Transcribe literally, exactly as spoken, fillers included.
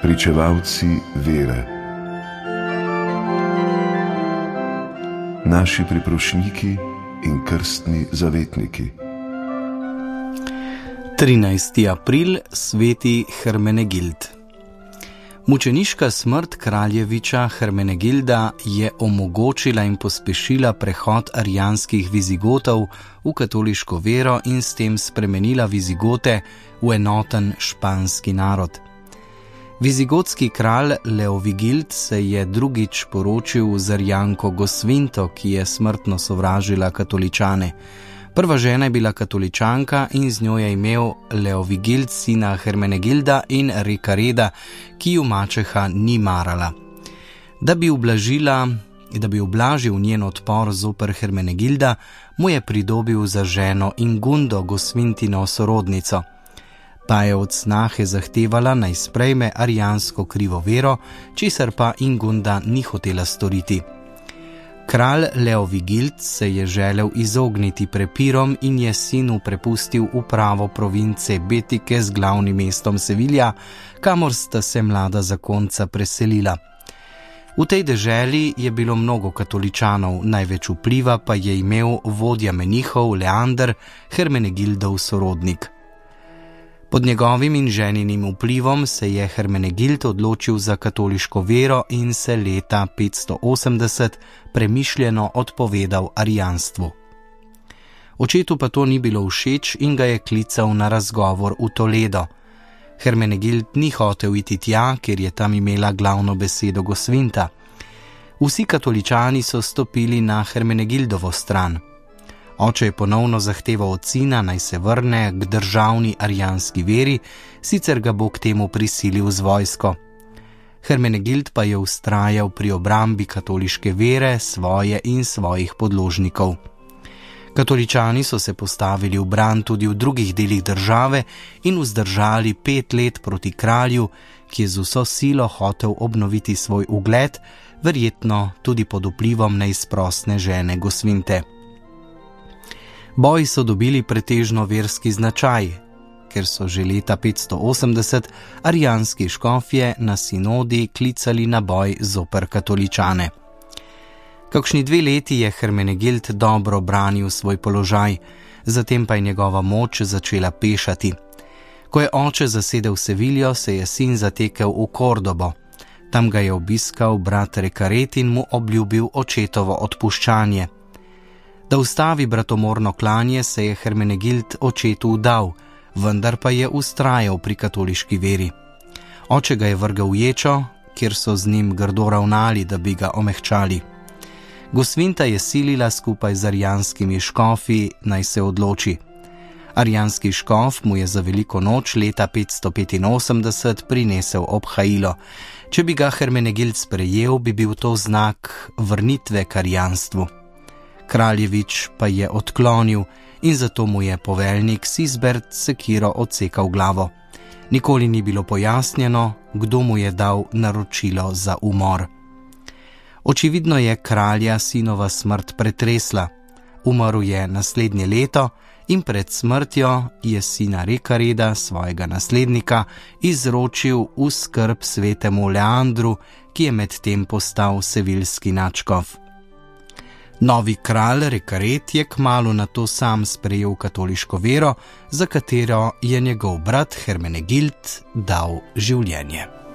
pričevalci vere, naši priprošniki in krstni zavetniki. trinajsti april, sveti Hermenegild. Mučeniška smrt kraljeviča Hermenegilda je omogočila in pospešila prehod arijanskih vizigotov v katoliško vero in s tem spremenila vizigote v enoten španski narod. Vizigotski kralj Leovigild se je drugič poročil z Arijanko Gosvinto, ki je smrtno sovražila katoličane. Prva žena je bila katoličanka in z njo je imel Leovigild sina Hermenegilda in Rekareda, ki ju mačeha ni marala. Da bi ublažila, da bi ublažil njen odpor zoper Hermenegilda, mu je pridobil za ženo Ingundo, Gosvintino sorodnico. Pa je od snahe zahtevala, naj sprejme arijansko krivo vero, česar pa Ingunda ni hotela storiti. Kralj Leovigild se je želel izogniti prepirom in je sinu prepustil upravo province Betike z glavnim mestom Sevilja, kamor sta se mlada zakonca preselila. V tej deželi je bilo mnogo katoličanov, največ vpliva pa je imel vodja menihov Leander, Hermenegildov sorodnik. Pod njegovim in ženinim vplivom se je Hermenegild odločil za katoliško vero in se leta petsto osemdeset premišljeno odpovedal arijanstvu. Očetu pa to ni bilo všeč in ga je klical na razgovor v Toledo. Hermenegild ni hotel iti tja, ker je tam imela glavno besedo Gosvinta. Vsi katoličani so stopili na Hermenegildovo stran. Oče je ponovno zahteval od sina, naj se vrne k državni arijanski veri, sicer ga bo k temu prisilil z vojsko. Hermenegild pa je vztrajal pri obrambi katoliške vere, svoje in svojih podložnikov. Katoličani so se postavili v bran tudi v drugih delih države in vzdržali pet let proti kralju, ki je z vso silo hotel obnoviti svoj ugled, verjetno tudi pod vplivom neizprosne žene Gosvinte. Boji so dobili pretežno verski značaj, ker so že leta petsto osemdeset arijanski škofje na sinodi klicali na boj zoper katoličane. Kakšni dve leti je Hermenegild dobro branil svoj položaj, zatem pa je njegova moč začela pešati. Ko je oče zasedel Seviljo, se je sin zatekel v Kordobo. Tam ga je obiskal brat Rekaret in mu obljubil očetovo odpuščanje. Da ustavi bratomorno klanje, se je Hermenegild očetu vdal, vendar pa je vztrajal pri katoliški veri. Oče ga je vrgel v ječo, kjer so z njim grdo ravnali, da bi ga omehčali. Gosvinta je silila skupaj z arijanskimi škofi, naj se odloči. Arijanski škof mu je za veliko noč leta petsto petinosemdeset prinesel obhajilo. Če bi ga Hermenegild sprejel, bi bil to znak vrnitve k arijanstvu. Kraljevič pa je odklonil in zato mu je poveljnik Sisbert sekiro odsekal glavo. Nikoli ni bilo pojasnjeno, kdo mu je dal naročilo za umor. Očividno je kralja sinova smrt pretresla. Umrl je naslednje leto in pred smrtjo je sina Rekareda, svojega naslednika, izročil v skrb svetemu Leandru, ki je medtem postal seviljski nadškof. Novi kralj Rekaret je kmalu nato sam sprejel katoliško vero, za katero je njegov brat Hermenegild dal življenje.